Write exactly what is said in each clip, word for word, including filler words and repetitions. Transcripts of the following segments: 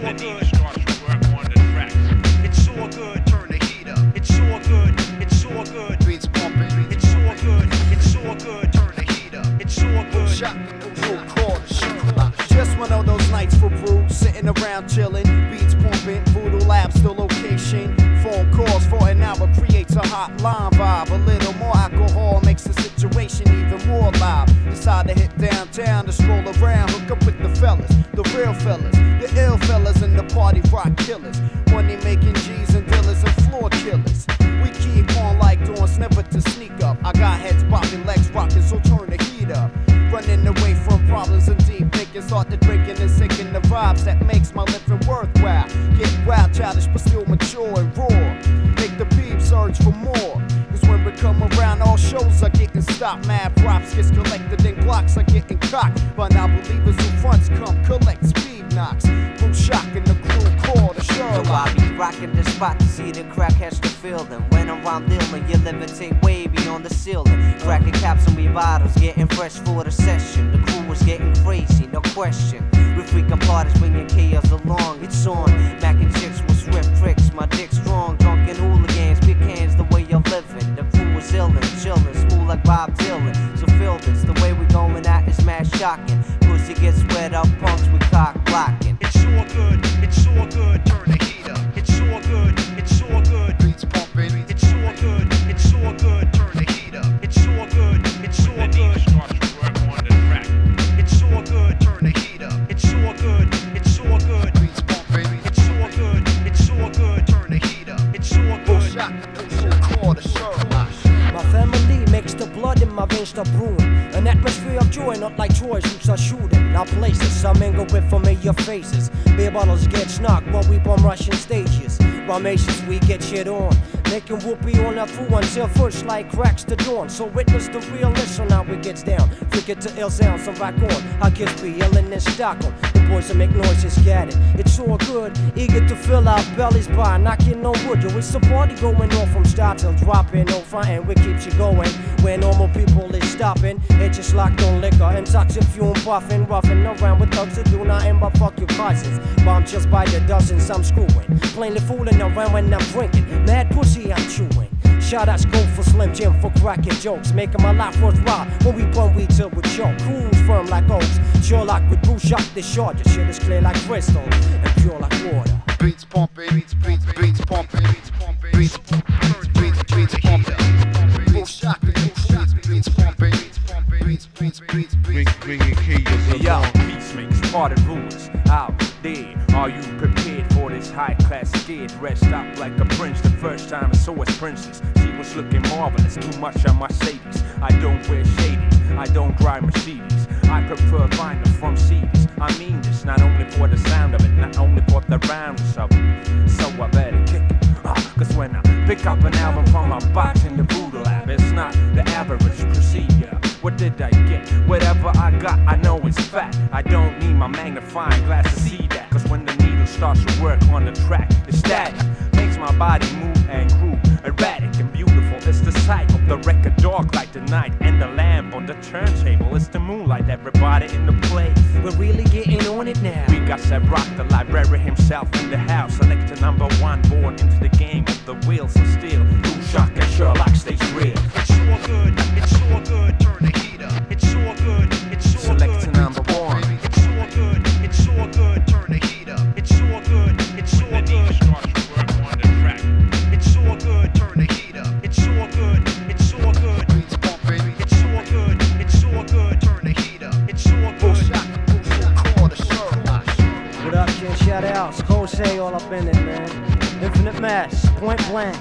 all good. Starts to work on the track. It's all good. Turn the heat up. It's all good. It's all good. Beats pumping. It's all good. It's all good. Turn the heat up. It's all good. Shot full quarters. Just one of those nights for brew, sitting around chilling, beats pumping, Voodoo Lab still location. Phone calls for an hour creates a hotline vibe. A little more alcohol makes the situation even more live. Decide to hit downtown to stroll around, hook up with the fellas, the real fellas, the ill fellas and the party rock killers. Money making G's and dealers and floor killers. We keep on like doors, never to sneak up. I got heads popping, legs rocking, so turn the heat up. Running away from problems and deep thinking, start to drinking and sinking the vibes that makes my living worthwhile. Get wild, childish, but still mature and raw. Make the peeps search for more. Cause when we come around, all shows are getting stopped. Mad props gets collected and Glocks are getting cocked. But now believers who fronts come collect speed knocks. From shock and the crew call the Sherlock. So I be rocking the spot to see the crack catch the feeling. When I'm dealing, you levitate wavy on the ceiling. Cracking caps on me bottles, getting fresh for the session. The crew was getting crazy, no question. We freaking parties when your chaos along, it's on. Mackin' chicks with swift tricks, my dick strong. Drunken hooligans, big hands, the way you're living. The crew was illin', chillin', smooth like Bob Dylan. So feel this, the way we going at is mad shocking. Pussy gets wet up, punks we cock blocking. It's all good, it's all good. Turn the heat up. It's all good, it's all good. Beats pumping. It's all good, it's all good. Turn the heat up. It's all good, it's all good. Starts to work on the track. It's all good. Turn the heat up. It's all good, it's all good. Beats pumping. It's all good, it's all good. Turn the heat up. It's all Full good. shot, full quarter, Sherlock. My family makes the blood in my veins start brewing. An atmosphere of joy, not like toys, whoops are shooting. Now places, I mingle with familiar faces. Beer bottles get snocked while we bomb Russian stages. Ramations, we get shit on. Making whoopee on our food until first light cracks the dawn. So witness the realness on how it gets down. Freak it to ill sounds, so rock on. Our kids be yelling in Stockholm. The boys that make noises scattered. It's all good, eager to fill our bellies by knocking on wood. Yo, it's a party going on from start till dropping. No frontin', we keeps you going. Where normal people is stopping. It's just locked on liquor and toxic fume puffing. Roughing around with thugs that do nothing but fuck your cousins. Bomb just by the dozens, I'm screwing. Plainly fooling around when I'm drinking. Mad pussy I'm chewing. Shoutouts go for Slim Jim for cracking jokes, making my life worthwhile. When we burn weed till we choke, cool's firm like oaks. Sherlock with Bruce Shock, this short. Your shit is clear like crystal and pure like water. Beats pumping. Beats beats beats pumping. Beats pumping. Beats beats beats pumping. Full shot, beats beats pumping. Beats beats beats Bring, bringing chaos Hey, yo, along. peacemakers, party rulers, out there. Are you prepared for this high-class skid? Dressed up like a prince the first time I saw his princess. She was looking marvelous, too much on Mercedes. I don't wear shadies, I don't drive Mercedes. I prefer vinyl from C Ds. I mean this, not only for the sound of it, not only for the roundness of it. So I better kick it, uh, cause when I pick up an album from my box in the Voodoo Lab, it's not the average procedure. What did I get? Whatever I got, I know it's fat. I don't need my magnifying glass to see that. Cause when the needle starts to work on the track, it's static. Makes my body move and groove. Erratic and beautiful, it's the sight of the record dark like the night. And the lamp on the turntable, it's the moonlight. Everybody in the place, We're really getting on it now. we got Seb Rock, the library himself in the house. Selector number one, born into the game of the wheels of steel. Blue Shock and Sherlock stays real. It's all good, it's all good. Turn the heat up. It's all good, it's all Selector good. number one. It's all good, it's all good. Turn the heat up. It's all good, it's all When the needle good. starts to work on the track. It's all good. Turn the heat up. It's all good, it's all good. beats pumping. It's all good, it's all good. Turn the heat up. It's all Full good. shot, full quarter, Sherlock. What up, kid? Shout outs. Jose all up in it, man. Infinite Mass, Point Blank.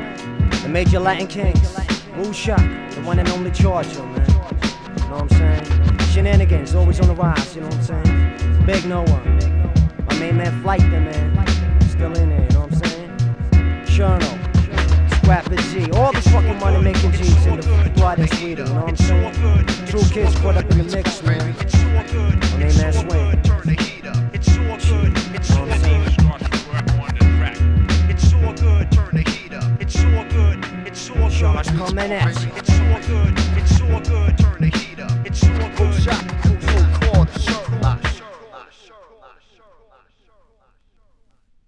The Major Latin Kings. Wu Shock, the one and only Georgia, man. You know what I'm saying? Shenanigans, always on the rise, you know what I'm saying? Big Noah. My main man Flight there, man. Still in there, you know what I'm saying? Cherno. Scrapper G. All the fucking money making G's in the blood and sweeter, you know what I'm It's all saying? good. True It's kids all put up good. in the mix, man. It's all good. My main It's man all Swing. good. Turn the heat up. It's all good. It's all When the needle good. starts to work on the track. It's all good. Turn the heat up. It's all good. It's all Sherlock's good. coming at you.